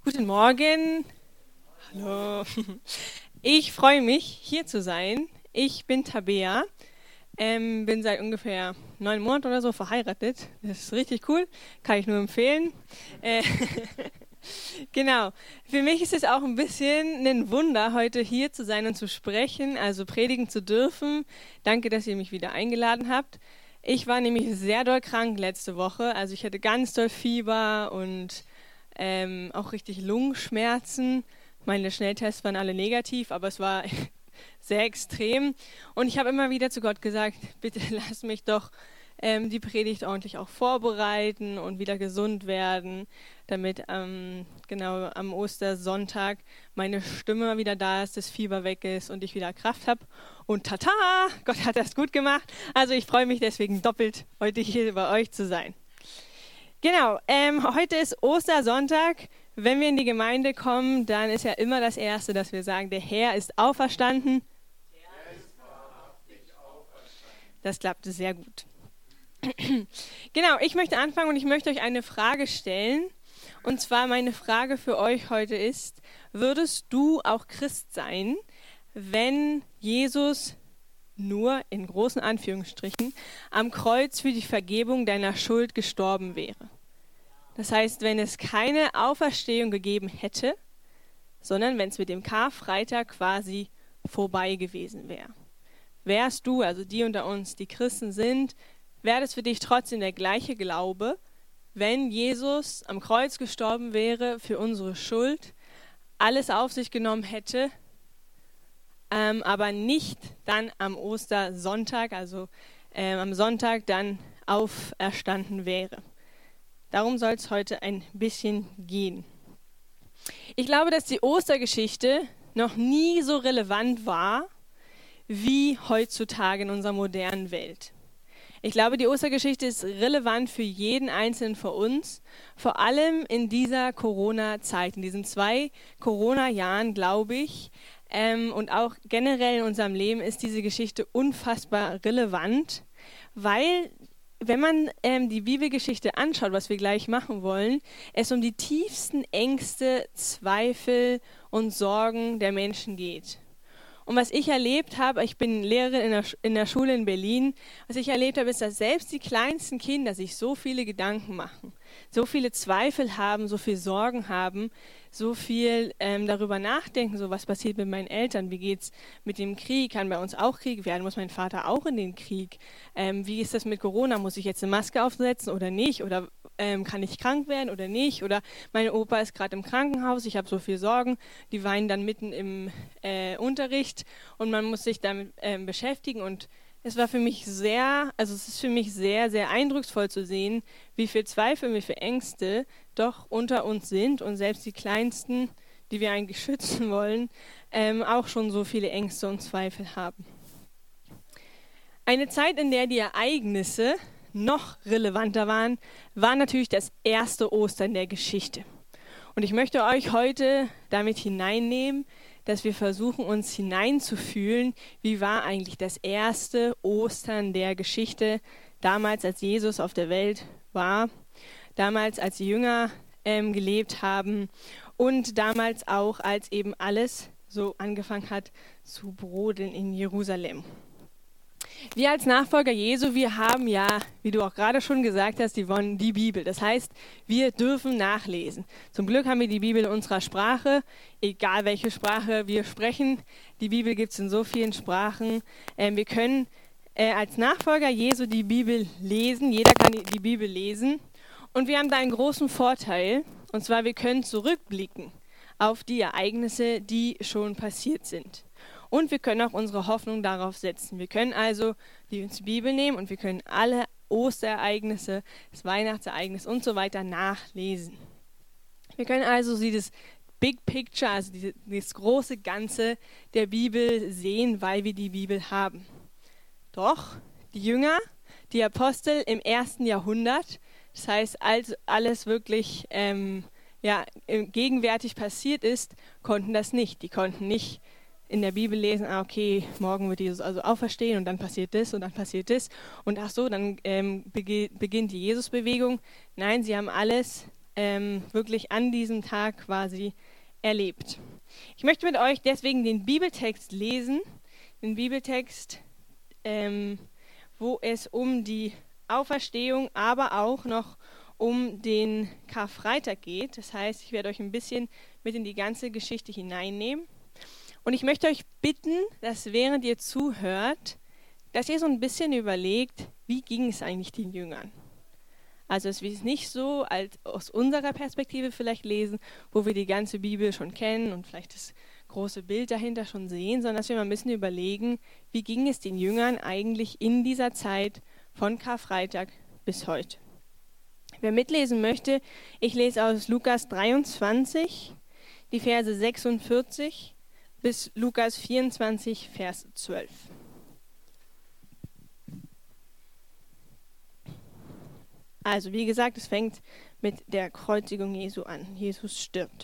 Guten Morgen. Hallo. Ich freue mich, hier zu sein. Ich bin Tabea, bin seit ungefähr 9 Monaten oder so verheiratet. Das ist richtig cool, kann ich nur empfehlen. Genau, für mich ist es auch ein bisschen ein Wunder, heute hier zu sein und zu sprechen, also predigen zu dürfen. Danke, dass ihr mich wieder eingeladen habt. Ich war nämlich sehr doll krank letzte Woche, also ich hatte ganz doll Fieber und auch richtig Lungenschmerzen. Meine Schnelltests waren alle negativ, aber es war sehr extrem. Und ich habe immer wieder zu Gott gesagt, bitte lass mich doch die Predigt ordentlich auch vorbereiten und wieder gesund werden, damit genau am Ostersonntag meine Stimme wieder da ist, das Fieber weg ist und ich wieder Kraft habe. Und tata, Gott hat das gut gemacht. Also ich freue mich deswegen doppelt, heute hier bei euch zu sein. Genau, heute ist Ostersonntag. Wenn wir in die Gemeinde kommen, dann ist ja immer das Erste, dass wir sagen, der Herr ist auferstanden. Der ist wahrhaftig auferstanden. Das klappte sehr gut. Genau, ich möchte anfangen und ich möchte euch eine Frage stellen. Und zwar meine Frage für euch heute ist, würdest du auch Christ sein, wenn Jesus nur, in großen Anführungsstrichen, am Kreuz für die Vergebung deiner Schuld gestorben wäre? Das heißt, wenn es keine Auferstehung gegeben hätte, sondern wenn es mit dem Karfreitag quasi vorbei gewesen wäre. Wärst du, also die unter uns, die Christen sind, wäre das für dich trotzdem der gleiche Glaube, wenn Jesus am Kreuz gestorben wäre für unsere Schuld, alles auf sich genommen hätte, aber nicht dann am Ostersonntag, also am Sonntag dann auferstanden wäre. Darum soll es heute ein bisschen gehen. Ich glaube, dass die Ostergeschichte noch nie so relevant war wie heutzutage in unserer modernen Welt. Ich glaube, die Ostergeschichte ist relevant für jeden Einzelnen von uns, vor allem in dieser Corona-Zeit, in diesen 2 Corona-Jahren, glaube ich, und auch generell in unserem Leben ist diese Geschichte unfassbar relevant, weil wenn man die Bibelgeschichte anschaut, was wir gleich machen wollen, es um die tiefsten Ängste, Zweifel und Sorgen der Menschen geht. Und was ich erlebt habe, ich bin Lehrerin in der Schule in Berlin, was ich erlebt habe, ist, dass selbst die kleinsten Kinder sich so viele Gedanken machen, so viele Zweifel haben, so viel Sorgen haben, so viel darüber nachdenken, so was passiert mit meinen Eltern, wie geht es mit dem Krieg, kann bei uns auch Krieg werden, muss mein Vater auch in den Krieg, wie ist das mit Corona, muss ich jetzt eine Maske aufsetzen oder nicht, oder kann ich krank werden oder nicht, oder mein Opa ist gerade im Krankenhaus, ich habe so viel Sorgen, die weinen dann mitten im Unterricht und man muss sich damit beschäftigen und es ist für mich sehr, sehr eindrucksvoll zu sehen, wie viel Zweifel, wie viel Ängste doch unter uns sind und selbst die Kleinsten, die wir eigentlich schützen wollen, auch schon so viele Ängste und Zweifel haben. Eine Zeit, in der die Ereignisse noch relevanter waren, war natürlich das erste Ostern der Geschichte. Und ich möchte euch heute damit hineinnehmen, dass wir versuchen, uns hineinzufühlen, wie war eigentlich das erste Ostern der Geschichte, damals als Jesus auf der Welt war, damals als die Jünger gelebt haben und damals auch, als eben alles so angefangen hat zu brodeln in Jerusalem. Wir als Nachfolger Jesu, wir haben ja, wie du auch gerade schon gesagt hast, die Bibel. Das heißt, wir dürfen nachlesen. Zum Glück haben wir die Bibel in unserer Sprache, egal welche Sprache wir sprechen. Die Bibel gibt es in so vielen Sprachen. Wir können als Nachfolger Jesu die Bibel lesen. Jeder kann die Bibel lesen. Und wir haben da einen großen Vorteil. Und zwar, wir können zurückblicken auf die Ereignisse, die schon passiert sind. Und wir können auch unsere Hoffnung darauf setzen. Wir können also die Bibel nehmen und wir können alle Osterereignisse, das Weihnachtsereignis und so weiter nachlesen. Wir können also das Big Picture, also das große Ganze der Bibel sehen, weil wir die Bibel haben. Doch die Jünger, die Apostel im 1. Jahrhundert, das heißt, als alles wirklich gegenwärtig passiert ist, konnten das nicht. Die konnten nicht in der Bibel lesen, okay, morgen wird Jesus also auferstehen und dann passiert das und dann passiert das und dann beginnt die Jesusbewegung. Nein, sie haben alles wirklich an diesem Tag quasi erlebt. Ich möchte mit euch deswegen den Bibeltext lesen, den Bibeltext, wo es um die Auferstehung, aber auch noch um den Karfreitag geht. Das heißt, ich werde euch ein bisschen mit in die ganze Geschichte hineinnehmen. Und ich möchte euch bitten, dass während ihr zuhört, dass ihr so ein bisschen überlegt, wie ging es eigentlich den Jüngern? Also dass wir es nicht so als aus unserer Perspektive vielleicht lesen, wo wir die ganze Bibel schon kennen und vielleicht das große Bild dahinter schon sehen, sondern dass wir mal ein bisschen überlegen, wie ging es den Jüngern eigentlich in dieser Zeit von Karfreitag bis heute. Wer mitlesen möchte, ich lese aus Lukas 23, die Verse 46 bis Lukas 24, Vers 12. Also wie gesagt, es fängt mit der Kreuzigung Jesu an. Jesus stirbt.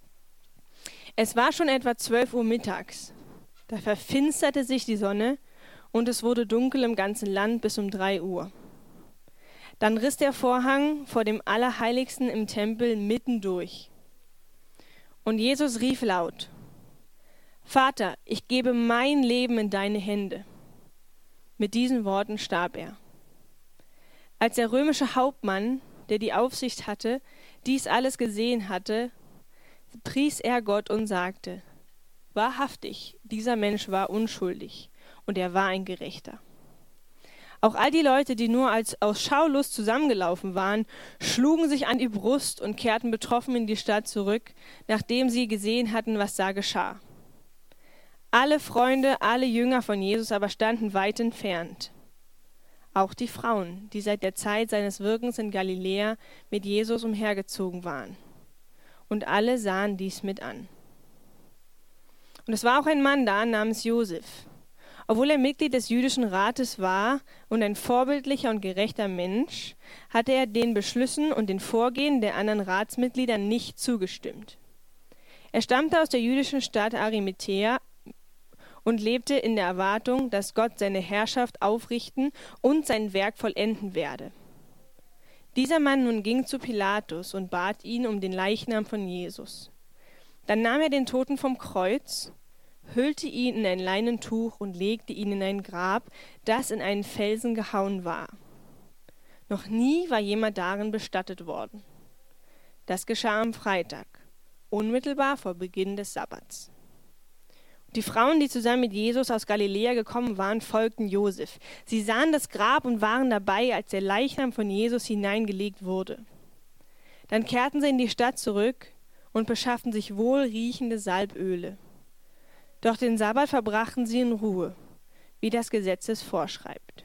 Es war schon etwa 12 Uhr mittags. Da verfinsterte sich die Sonne und es wurde dunkel im ganzen Land bis um 3 Uhr. Dann riss der Vorhang vor dem Allerheiligsten im Tempel mitten durch. Und Jesus rief laut: Vater, ich gebe mein Leben in deine Hände. Mit diesen Worten starb er. Als der römische Hauptmann, der die Aufsicht hatte, dies alles gesehen hatte, pries er Gott und sagte: Wahrhaftig, dieser Mensch war unschuldig und er war ein Gerechter. Auch all die Leute, die nur aus Schaulust zusammengelaufen waren, schlugen sich an die Brust und kehrten betroffen in die Stadt zurück, nachdem sie gesehen hatten, was da geschah. Alle Freunde, alle Jünger von Jesus aber standen weit entfernt. Auch die Frauen, die seit der Zeit seines Wirkens in Galiläa mit Jesus umhergezogen waren. Und alle sahen dies mit an. Und es war auch ein Mann da namens Josef. Obwohl er Mitglied des jüdischen Rates war und ein vorbildlicher und gerechter Mensch, hatte er den Beschlüssen und den Vorgehen der anderen Ratsmitglieder nicht zugestimmt. Er stammte aus der jüdischen Stadt Arimathäa und lebte in der Erwartung, dass Gott seine Herrschaft aufrichten und sein Werk vollenden werde. Dieser Mann nun ging zu Pilatus und bat ihn um den Leichnam von Jesus. Dann nahm er den Toten vom Kreuz, hüllte ihn in ein Leinentuch und legte ihn in ein Grab, das in einen Felsen gehauen war. Noch nie war jemand darin bestattet worden. Das geschah am Freitag, unmittelbar vor Beginn des Sabbats. Die Frauen, die zusammen mit Jesus aus Galiläa gekommen waren, folgten Josef. Sie sahen das Grab und waren dabei, als der Leichnam von Jesus hineingelegt wurde. Dann kehrten sie in die Stadt zurück und beschafften sich wohlriechende Salböle. Doch den Sabbat verbrachten sie in Ruhe, wie das Gesetz es vorschreibt.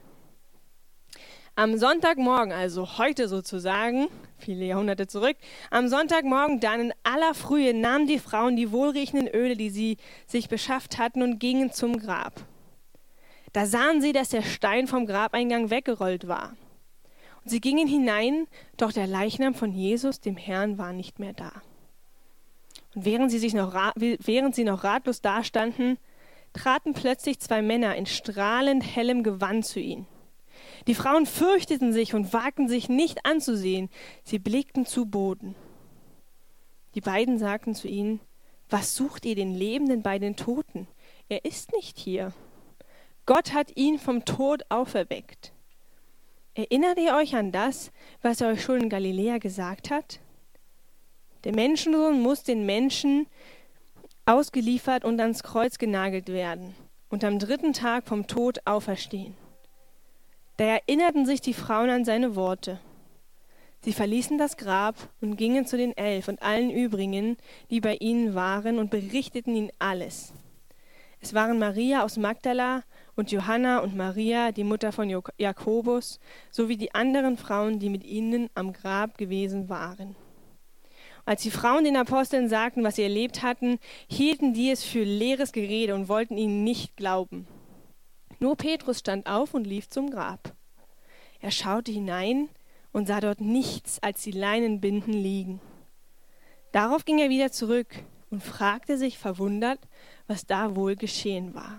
Am Sonntagmorgen, also heute sozusagen, viele Jahrhunderte zurück, am Sonntagmorgen dann in aller Frühe nahmen die Frauen die wohlriechenden Öle, die sie sich beschafft hatten, und gingen zum Grab. Da sahen sie, dass der Stein vom Grabeingang weggerollt war. Und sie gingen hinein, doch der Leichnam von Jesus, dem Herrn, war nicht mehr da. Und während sie noch ratlos dastanden, traten plötzlich 2 Männer in strahlend hellem Gewand zu ihnen. Die Frauen fürchteten sich und wagten sich nicht anzusehen. Sie blickten zu Boden. Die beiden sagten zu ihnen: Was sucht ihr den Lebenden bei den Toten? Er ist nicht hier. Gott hat ihn vom Tod auferweckt. Erinnert ihr euch an das, was er euch schon in Galiläa gesagt hat? Der Menschensohn muss den Menschen ausgeliefert und ans Kreuz genagelt werden und am 3. Tag vom Tod auferstehen. Da erinnerten sich die Frauen an seine Worte. Sie verließen das Grab und gingen zu den 11 und allen übrigen, die bei ihnen waren, und berichteten ihnen alles. Es waren Maria aus Magdala und Johanna und Maria, die Mutter von Jakobus, sowie die anderen Frauen, die mit ihnen am Grab gewesen waren. Als die Frauen den Aposteln sagten, was sie erlebt hatten, hielten die es für leeres Gerede und wollten ihnen nicht glauben. Nur Petrus stand auf und lief zum Grab. Er schaute hinein und sah dort nichts als die Leinenbinden liegen. Darauf ging er wieder zurück und fragte sich verwundert, was da wohl geschehen war.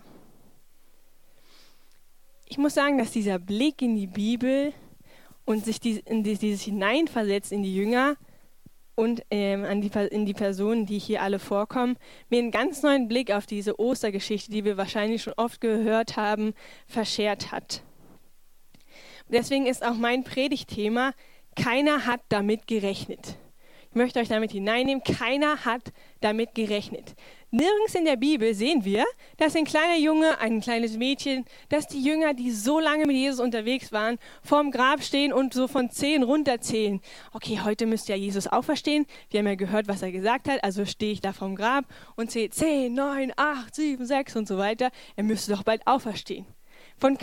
Ich muss sagen, dass dieser Blick in die Bibel und sich dieses Hineinversetzen in die Jünger und in die Personen, die hier alle vorkommen, mir einen ganz neuen Blick auf diese Ostergeschichte, die wir wahrscheinlich schon oft gehört haben, verschert hat. Deswegen ist auch mein Predigtthema: Keiner hat damit gerechnet. Ich möchte euch damit hineinnehmen: Keiner hat damit gerechnet. Nirgends in der Bibel sehen wir, dass ein kleiner Junge, ein kleines Mädchen, dass die Jünger, die so lange mit Jesus unterwegs waren, vorm Grab stehen und so von 10 runterzählen. Okay, heute müsste ja Jesus auferstehen. Wir haben ja gehört, was er gesagt hat. Also stehe ich da vorm Grab und zähle 10, 9, 8, 7, 6 und so weiter. Er müsste doch bald auferstehen. Von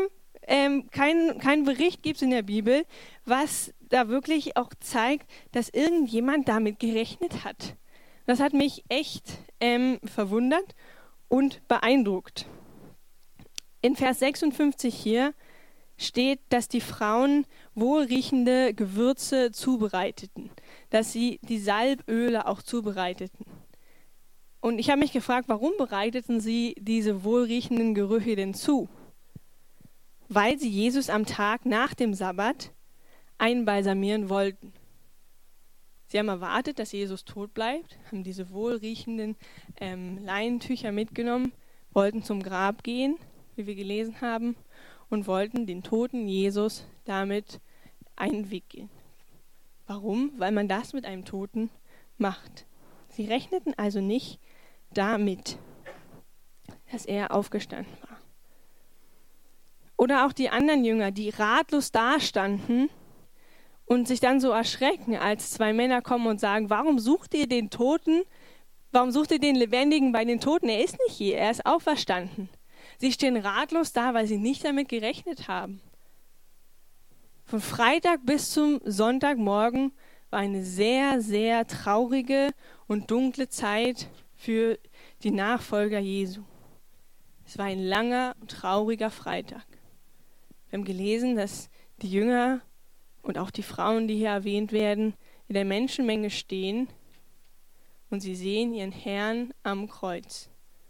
kein Bericht gibt es in der Bibel, was da wirklich auch zeigt, dass irgendjemand damit gerechnet hat. Das hat mich echt verwundert und beeindruckt. In Vers 56 hier steht, dass die Frauen wohlriechende Gewürze zubereiteten, dass sie die Salböle auch zubereiteten. Und ich habe mich gefragt, warum bereiteten sie diese wohlriechenden Gerüche denn zu? Weil sie Jesus am Tag nach dem Sabbat einbalsamieren wollten. Sie haben erwartet, dass Jesus tot bleibt, haben diese wohlriechenden Leinentücher mitgenommen, wollten zum Grab gehen, wie wir gelesen haben, und wollten den toten Jesus damit einwickeln. Warum? Weil man das mit einem Toten macht. Sie rechneten also nicht damit, dass er aufgestanden war. Oder auch die anderen Jünger, die ratlos dastanden und sich dann so erschrecken, als 2 Männer kommen und sagen: Warum sucht ihr den Toten? Warum sucht ihr den Lebendigen bei den Toten? Er ist nicht hier, er ist auferstanden. Sie stehen ratlos da, weil sie nicht damit gerechnet haben. Von Freitag bis zum Sonntagmorgen war eine sehr, sehr traurige und dunkle Zeit für die Nachfolger Jesu. Es war ein langer und trauriger Freitag. Wir haben gelesen, dass die Jünger und auch die Frauen, die hier erwähnt werden, in der Menschenmenge stehen und sie sehen ihren Herrn am Kreuz.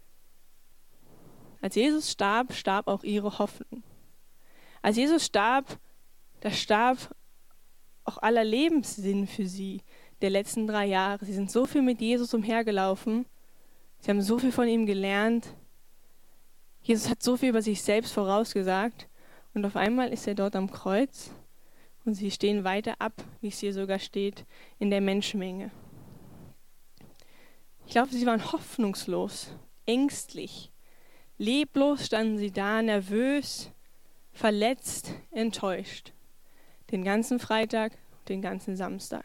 Als Jesus starb, starb auch ihre Hoffnung. Als Jesus starb, da starb auch aller Lebenssinn für sie der letzten 3 Jahre. Sie sind so viel mit Jesus umhergelaufen, sie haben so viel von ihm gelernt. Jesus hat so viel über sich selbst vorausgesagt und auf einmal ist er dort am Kreuz. Und sie stehen weiter ab, wie es hier sogar steht, in der Menschenmenge. Ich glaube, sie waren hoffnungslos, ängstlich. Leblos standen sie da, nervös, verletzt, enttäuscht. Den ganzen Freitag, den ganzen Samstag.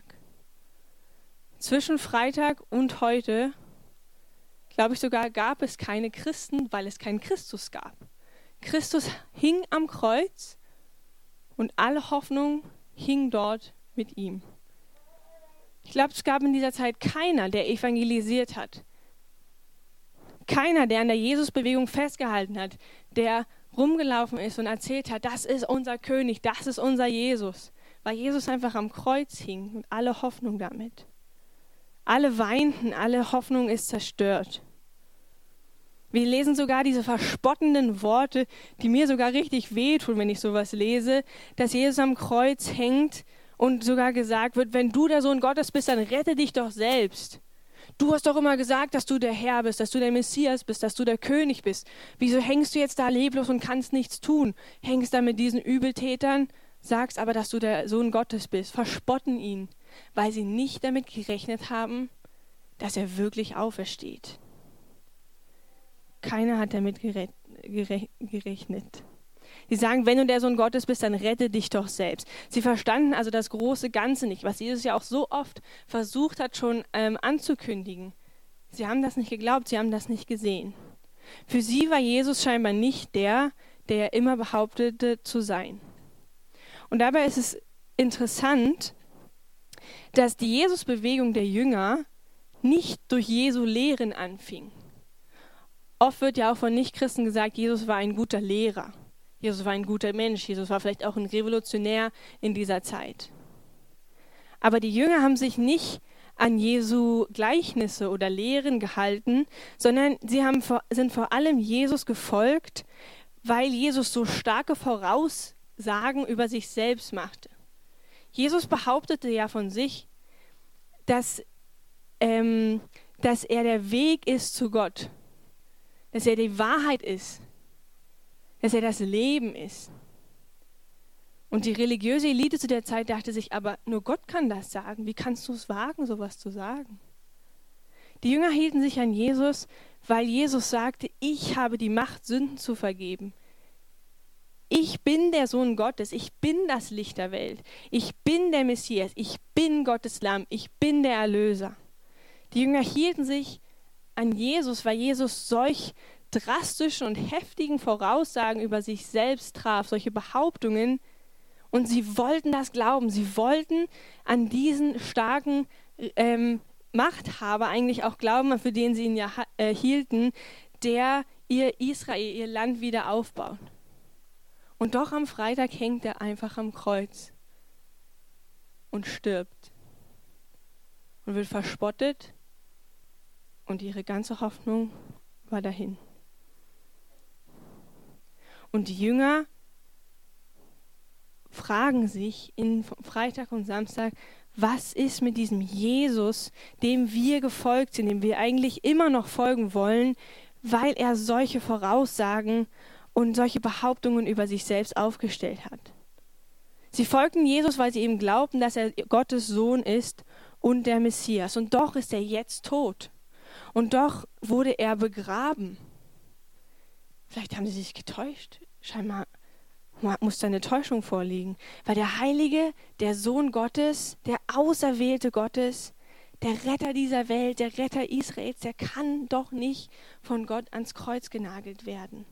Zwischen Freitag und heute, glaube ich sogar, gab es keine Christen, weil es keinen Christus gab. Christus hing am Kreuz. Und alle Hoffnung hing dort mit ihm. Ich glaube, es gab in dieser Zeit keiner, der evangelisiert hat. Keiner, der an der Jesusbewegung festgehalten hat, der rumgelaufen ist und erzählt hat: Das ist unser König, das ist unser Jesus. Weil Jesus einfach am Kreuz hing und alle Hoffnung damit. Alle weinten, alle Hoffnung ist zerstört. Wir lesen sogar diese verspottenden Worte, die mir sogar richtig wehtun, wenn ich sowas lese, dass Jesus am Kreuz hängt und sogar gesagt wird: Wenn du der Sohn Gottes bist, dann rette dich doch selbst. Du hast doch immer gesagt, dass du der Herr bist, dass du der Messias bist, dass du der König bist. Wieso hängst du jetzt da leblos und kannst nichts tun? Hängst da mit diesen Übeltätern, sagst aber, dass du der Sohn Gottes bist. Verspotten ihn, weil sie nicht damit gerechnet haben, dass er wirklich aufersteht. Keiner hat damit gerechnet. Sie sagen: Wenn du der Sohn Gottes bist, dann rette dich doch selbst. Sie verstanden also das große Ganze nicht, was Jesus ja auch so oft versucht hat schon anzukündigen. Sie haben das nicht geglaubt, sie haben das nicht gesehen. Für sie war Jesus scheinbar nicht der er immer behauptete zu sein. Und dabei ist es interessant, dass die Jesusbewegung der Jünger nicht durch Jesu Lehren anfing. Oft wird ja auch von Nichtchristen gesagt, Jesus war ein guter Lehrer. Jesus war ein guter Mensch. Jesus war vielleicht auch ein Revolutionär in dieser Zeit. Aber die Jünger haben sich nicht an Jesu Gleichnisse oder Lehren gehalten, sondern sie sind vor allem Jesus gefolgt, weil Jesus so starke Voraussagen über sich selbst machte. Jesus behauptete ja von sich, dass er der Weg ist zu Gott, dass er die Wahrheit ist, dass er das Leben ist. Und die religiöse Elite zu der Zeit dachte sich, aber nur Gott kann das sagen. Wie kannst du es wagen, sowas zu sagen? Die Jünger hielten sich an Jesus, weil Jesus sagte, ich habe die Macht, Sünden zu vergeben. Ich bin der Sohn Gottes, ich bin das Licht der Welt, ich bin der Messias, ich bin Gottes Lamm, ich bin der Erlöser. Die Jünger hielten sich an Jesus, weil Jesus solch drastischen und heftigen Voraussagen über sich selbst traf, solche Behauptungen, und sie wollten das glauben, sie wollten an diesen starken Machthaber eigentlich auch glauben, für den sie ihn ja hielten, der ihr Israel, ihr Land wieder aufbaut. Und doch am Freitag hängt er einfach am Kreuz und stirbt und wird verspottet und ihre ganze Hoffnung war dahin. Und die Jünger fragen sich in Freitag und Samstag, was ist mit diesem Jesus, dem wir gefolgt sind, dem wir eigentlich immer noch folgen wollen, weil er solche Voraussagen und solche Behauptungen über sich selbst aufgestellt hat. Sie folgten Jesus, weil sie eben glaubten, dass er Gottes Sohn ist und der Messias. Und doch ist er jetzt tot. Und doch wurde er begraben. Vielleicht haben sie sich getäuscht. Scheinbar muss da eine Täuschung vorliegen. Weil der Heilige, der Sohn Gottes, der Auserwählte Gottes, der Retter dieser Welt, der Retter Israels, der kann doch nicht von Gott ans Kreuz genagelt werden.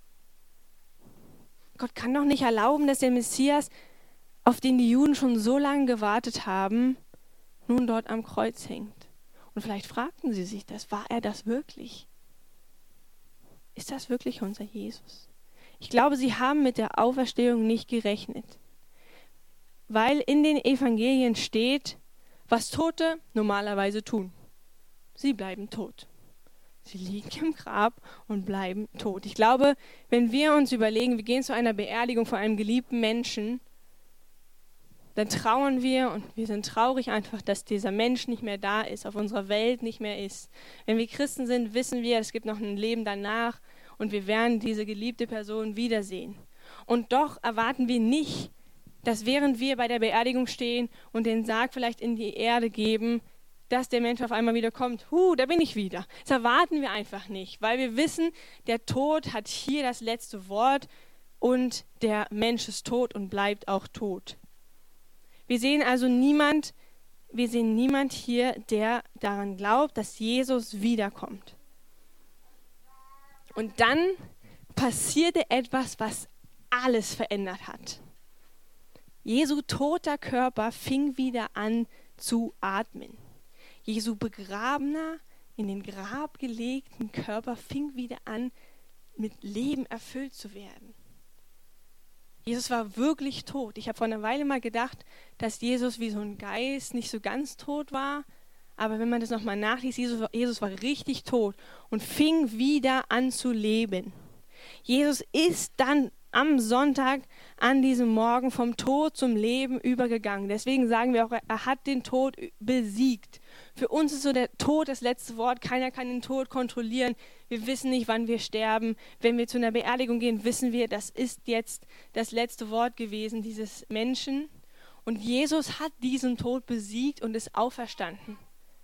Gott kann doch nicht erlauben, dass der Messias, auf den die Juden schon so lange gewartet haben, nun dort am Kreuz hängt. Und vielleicht fragten sie sich das, war er das wirklich? Ist das wirklich unser Jesus? Ich glaube, sie haben mit der Auferstehung nicht gerechnet. Weil in den Evangelien steht, was Tote normalerweise tun. Sie bleiben tot. Sie liegen im Grab und bleiben tot. Ich glaube, wenn wir uns überlegen, wir gehen zu einer Beerdigung von einem geliebten Menschen, dann trauern wir und wir sind traurig einfach, dass dieser Mensch nicht mehr da ist, auf unserer Welt nicht mehr ist. Wenn wir Christen sind, wissen wir, es gibt noch ein Leben danach und wir werden diese geliebte Person wiedersehen. Und doch erwarten wir nicht, dass während wir bei der Beerdigung stehen und den Sarg vielleicht in die Erde geben, dass der Mensch auf einmal wieder kommt. Da bin ich wieder. Das erwarten wir einfach nicht, weil wir wissen, der Tod hat hier das letzte Wort und der Mensch ist tot und bleibt auch tot. Wir sehen also niemand hier, der daran glaubt, dass Jesus wiederkommt. Und dann passierte etwas, was alles verändert hat. Jesu toter Körper fing wieder an zu atmen. Jesu begrabener, in den Grab gelegten Körper fing wieder an, mit Leben erfüllt zu werden. Jesus war wirklich tot. Ich habe vor einer Weile mal gedacht, dass Jesus wie so ein Geist nicht so ganz tot war. Aber wenn man das nochmal nachliest, Jesus war richtig tot und fing wieder an zu leben. Jesus ist dann am Sonntag an diesem Morgen vom Tod zum Leben übergegangen. Deswegen sagen wir auch, er hat den Tod besiegt. Für uns ist so der Tod das letzte Wort. Keiner kann den Tod kontrollieren. Wir wissen nicht, wann wir sterben. Wenn wir zu einer Beerdigung gehen, wissen wir, das ist jetzt das letzte Wort gewesen dieses Menschen. Und Jesus hat diesen Tod besiegt und ist auferstanden.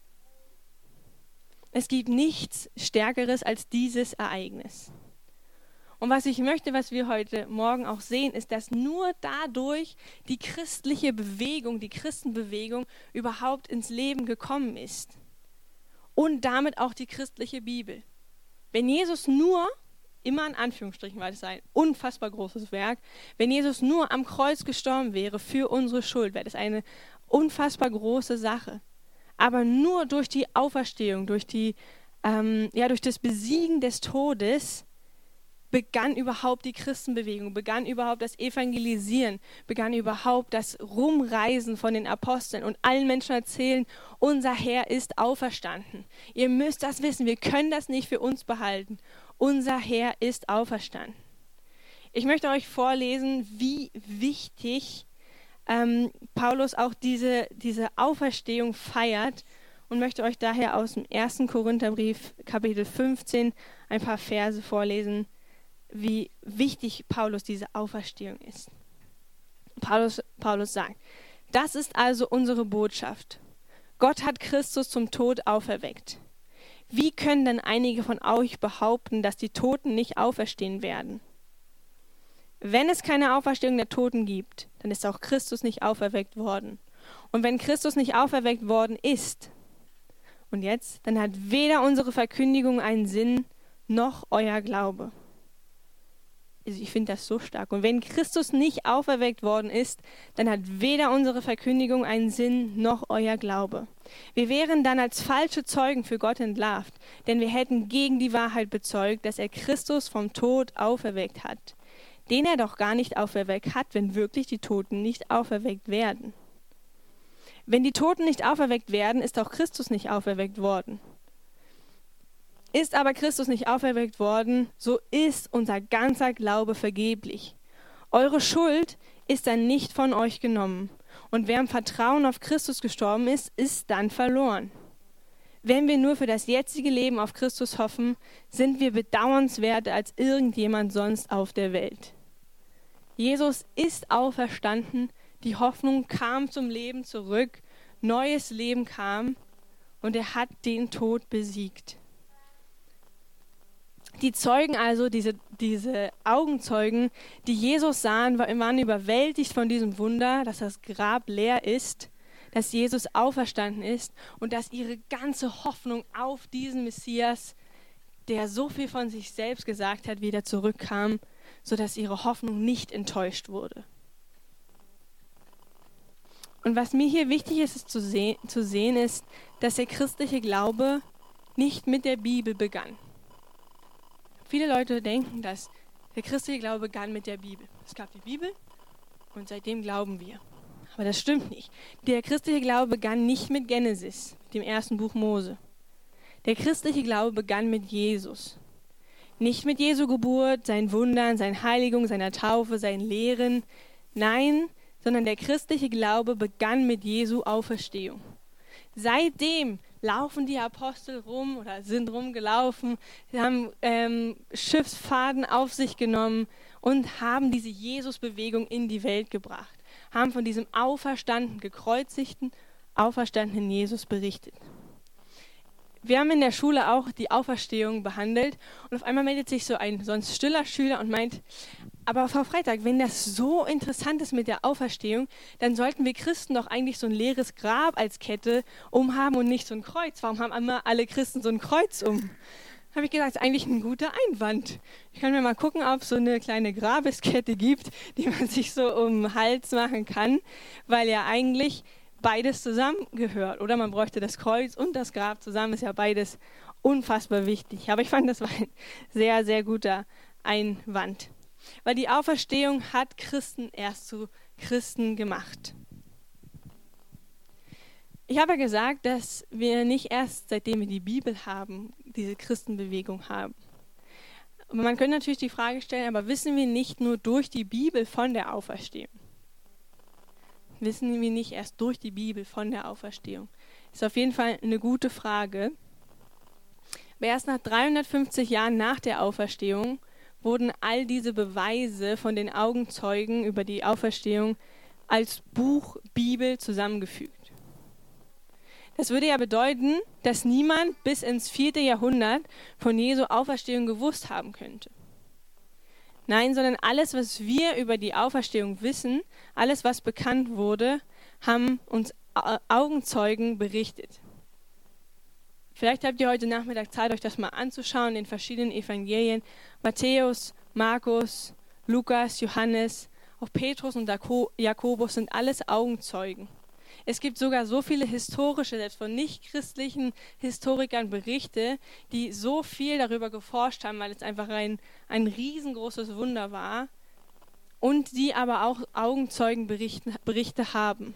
Es gibt nichts Stärkeres als dieses Ereignis. Und was ich möchte, was wir heute Morgen auch sehen, ist, dass nur dadurch die christliche Bewegung, die Christenbewegung überhaupt ins Leben gekommen ist. Und damit auch die christliche Bibel. Wenn Jesus nur, immer in Anführungsstrichen, weil es ein unfassbar großes Werk, wenn Jesus nur am Kreuz gestorben wäre für unsere Schuld, wäre das eine unfassbar große Sache. Aber nur durch die Auferstehung, durch das Besiegen des Todes, begann überhaupt die Christenbewegung, begann überhaupt das Evangelisieren, begann überhaupt das Rumreisen von den Aposteln und allen Menschen erzählen, unser Herr ist auferstanden. Ihr müsst das wissen, wir können das nicht für uns behalten. Unser Herr ist auferstanden. Ich möchte euch vorlesen, wie wichtig Paulus auch diese Auferstehung feiert und möchte euch daher aus dem 1. Korintherbrief, Kapitel 15, ein paar Verse vorlesen, wie wichtig Paulus diese Auferstehung ist. Paulus sagt, das ist also unsere Botschaft. Gott hat Christus zum Tod auferweckt. Wie können denn einige von euch behaupten, dass die Toten nicht auferstehen werden? Wenn es keine Auferstehung der Toten gibt, dann ist auch Christus nicht auferweckt worden. Und wenn Christus nicht auferweckt worden ist, und jetzt, dann hat weder unsere Verkündigung einen Sinn, noch euer Glaube. Also ich finde das so stark. Und wenn Christus nicht auferweckt worden ist, dann hat weder unsere Verkündigung einen Sinn, noch euer Glaube. Wir wären dann als falsche Zeugen für Gott entlarvt, denn wir hätten gegen die Wahrheit bezeugt, dass er Christus vom Tod auferweckt hat, den er doch gar nicht auferweckt hat, wenn wirklich die Toten nicht auferweckt werden. Wenn die Toten nicht auferweckt werden, ist auch Christus nicht auferweckt worden. Ist aber Christus nicht auferweckt worden, so ist unser ganzer Glaube vergeblich. Eure Schuld ist dann nicht von euch genommen. Und wer im Vertrauen auf Christus gestorben ist, ist dann verloren. Wenn wir nur für das jetzige Leben auf Christus hoffen, sind wir bedauernswerter als irgendjemand sonst auf der Welt. Jesus ist auferstanden, die Hoffnung kam zum Leben zurück, neues Leben kam und er hat den Tod besiegt. Die Zeugen also, diese Augenzeugen, die Jesus sahen, waren überwältigt von diesem Wunder, dass das Grab leer ist, dass Jesus auferstanden ist und dass ihre ganze Hoffnung auf diesen Messias, der so viel von sich selbst gesagt hat, wieder zurückkam, sodass ihre Hoffnung nicht enttäuscht wurde. Und was mir hier wichtig ist, zu sehen ist, dass der christliche Glaube nicht mit der Bibel begann. Viele Leute denken, dass der christliche Glaube begann mit der Bibel. Es gab die Bibel und seitdem glauben wir. Aber das stimmt nicht. Der christliche Glaube begann nicht mit Genesis, dem ersten Buch Mose. Der christliche Glaube begann mit Jesus. Nicht mit Jesu Geburt, seinen Wundern, seiner Heiligung, seiner Taufe, seinen Lehren. Nein, sondern der christliche Glaube begann mit Jesu Auferstehung. Seitdem laufen die Apostel rum oder sind rumgelaufen, sie haben Schiffsfahrten auf sich genommen und haben diese Jesus-Bewegung in die Welt gebracht, haben von diesem auferstandenen, gekreuzigten, auferstandenen Jesus berichtet. Wir haben in der Schule auch die Auferstehung behandelt und auf einmal meldet sich so ein sonst stiller Schüler und meint, aber Frau Freitag, wenn das so interessant ist mit der Auferstehung, dann sollten wir Christen doch eigentlich so ein leeres Grab als Kette umhaben und nicht so ein Kreuz. Warum haben immer alle Christen so ein Kreuz um? Habe ich gesagt, das ist eigentlich ein guter Einwand. Ich kann mir mal gucken, ob es so eine kleine Grabeskette gibt, die man sich so um den Hals machen kann, weil ja eigentlich beides zusammengehört. Oder man bräuchte das Kreuz und das Grab zusammen, ist ja beides unfassbar wichtig. Aber ich fand, das war ein sehr, sehr guter Einwand. Weil die Auferstehung hat Christen erst zu Christen gemacht. Ich habe ja gesagt, dass wir nicht erst seitdem wir die Bibel haben, diese Christenbewegung haben. Und man könnte natürlich die Frage stellen, aber wissen wir nicht nur durch die Bibel von der Auferstehung? Wissen wir nicht erst durch die Bibel von der Auferstehung? Ist auf jeden Fall eine gute Frage. Aber erst nach 350 Jahren nach der Auferstehung wurden all diese Beweise von den Augenzeugen über die Auferstehung als Buch Bibel zusammengefügt. Das würde ja bedeuten, dass niemand bis ins 4. Jahrhundert von Jesu Auferstehung gewusst haben könnte. Nein, sondern alles, was wir über die Auferstehung wissen, alles, was bekannt wurde, haben uns Augenzeugen berichtet. Vielleicht habt ihr heute Nachmittag Zeit, euch das mal anzuschauen in den verschiedenen Evangelien. Matthäus, Markus, Lukas, Johannes, auch Petrus und Jakobus sind alles Augenzeugen. Es gibt sogar so viele historische, selbst von nichtchristlichen Historikern Berichte, die so viel darüber geforscht haben, weil es einfach ein riesengroßes Wunder war und die aber auch Augenzeugenberichte haben.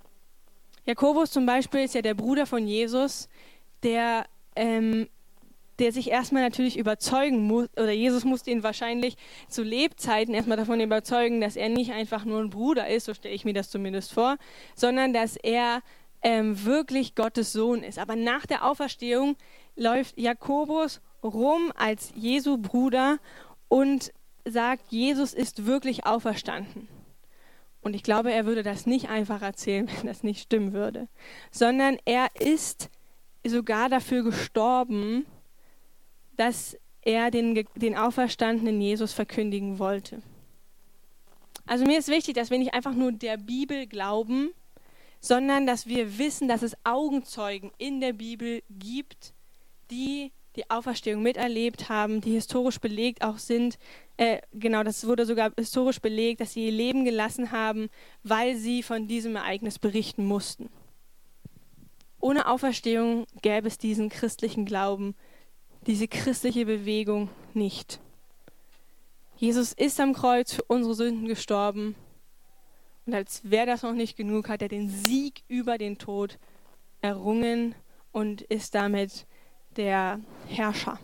Jakobus zum Beispiel ist ja der Bruder von Jesus, der der sich erstmal natürlich überzeugen muss, oder Jesus musste ihn wahrscheinlich zu Lebzeiten erstmal davon überzeugen, dass er nicht einfach nur ein Bruder ist, so stelle ich mir das zumindest vor, sondern dass er wirklich Gottes Sohn ist. Aber nach der Auferstehung läuft Jakobus rum als Jesu Bruder und sagt, Jesus ist wirklich auferstanden. Und ich glaube, er würde das nicht einfach erzählen, wenn das nicht stimmen würde, sondern er ist sogar dafür gestorben, dass er den auferstandenen Jesus verkündigen wollte. Also mir ist wichtig, dass wir nicht einfach nur der Bibel glauben, sondern dass wir wissen, dass es Augenzeugen in der Bibel gibt, die die Auferstehung miterlebt haben, die historisch belegt auch sind. Das wurde sogar historisch belegt, dass sie ihr Leben gelassen haben, weil sie von diesem Ereignis berichten mussten. Ohne Auferstehung gäbe es diesen christlichen Glauben, diese christliche Bewegung nicht. Jesus ist am Kreuz für unsere Sünden gestorben. Und als wäre das noch nicht genug, hat er den Sieg über den Tod errungen und ist damit der Herrscher.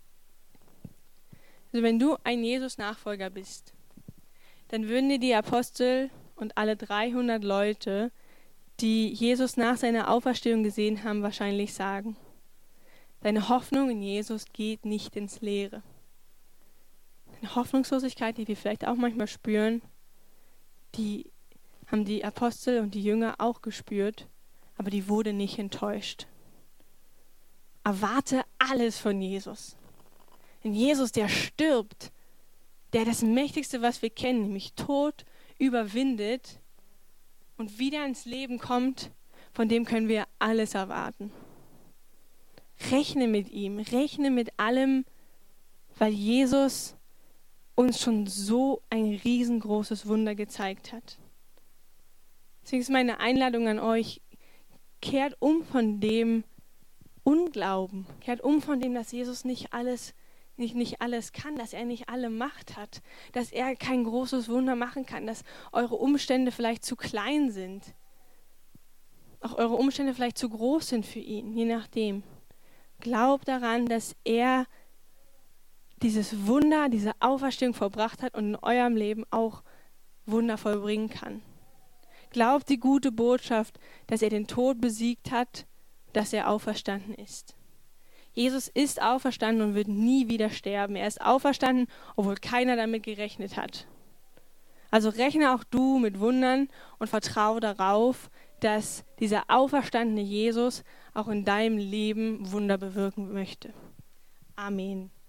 Also wenn du ein Jesus-Nachfolger bist, dann würden dir die Apostel und alle 300 Leute, die Jesus nach seiner Auferstehung gesehen haben, wahrscheinlich sagen: Deine Hoffnung in Jesus geht nicht ins Leere. Eine Hoffnungslosigkeit, die wir vielleicht auch manchmal spüren, die haben die Apostel und die Jünger auch gespürt, aber die wurde nicht enttäuscht. Erwarte alles von Jesus. Denn Jesus, der stirbt, der das Mächtigste, was wir kennen, nämlich Tod, überwindet und wieder ins Leben kommt, von dem können wir alles erwarten. Rechne mit ihm, rechne mit allem, weil Jesus uns schon so ein riesengroßes Wunder gezeigt hat. Deswegen ist meine Einladung an euch: Kehrt um von dem Unglauben, kehrt um von dem, dass Jesus nicht alles kann, dass er nicht alle Macht hat, dass er kein großes Wunder machen kann, dass eure Umstände vielleicht zu klein sind, auch eure Umstände vielleicht zu groß sind für ihn, je nachdem. Glaubt daran, dass er dieses Wunder, diese Auferstehung vollbracht hat und in eurem Leben auch Wunder vollbringen kann. Glaubt die gute Botschaft, dass er den Tod besiegt hat, dass er auferstanden ist. Jesus ist auferstanden und wird nie wieder sterben. Er ist auferstanden, obwohl keiner damit gerechnet hat. Also rechne auch du mit Wundern und vertraue darauf, dass dieser auferstandene Jesus auch in deinem Leben Wunder bewirken möchte. Amen.